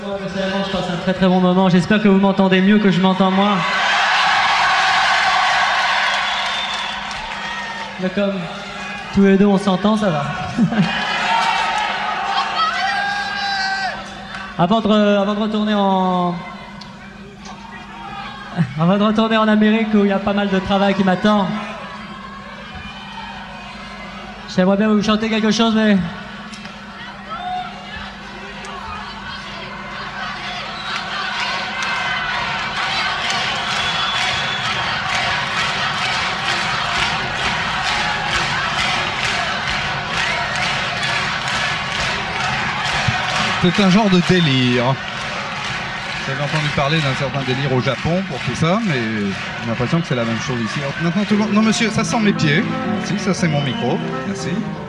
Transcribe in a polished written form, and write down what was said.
Moi, personnellement, je passe un très très bon moment. J'espère que vous m'entendez mieux que je m'entends moi. Mais comme tous les deux on s'entend, ça va. Avant de retourner en Amérique où il y a pas mal de travail qui m'attend, j'aimerais bien vous chanter quelque chose, mais... C'est un genre de délire. J'avais entendu parler d'un certain délire au Japon pour tout ça, mais j'ai l'impression que c'est la même chose ici. Alors, maintenant, tout le monde... Non, monsieur, ça sent mes pieds. Merci, ça c'est mon micro. Merci.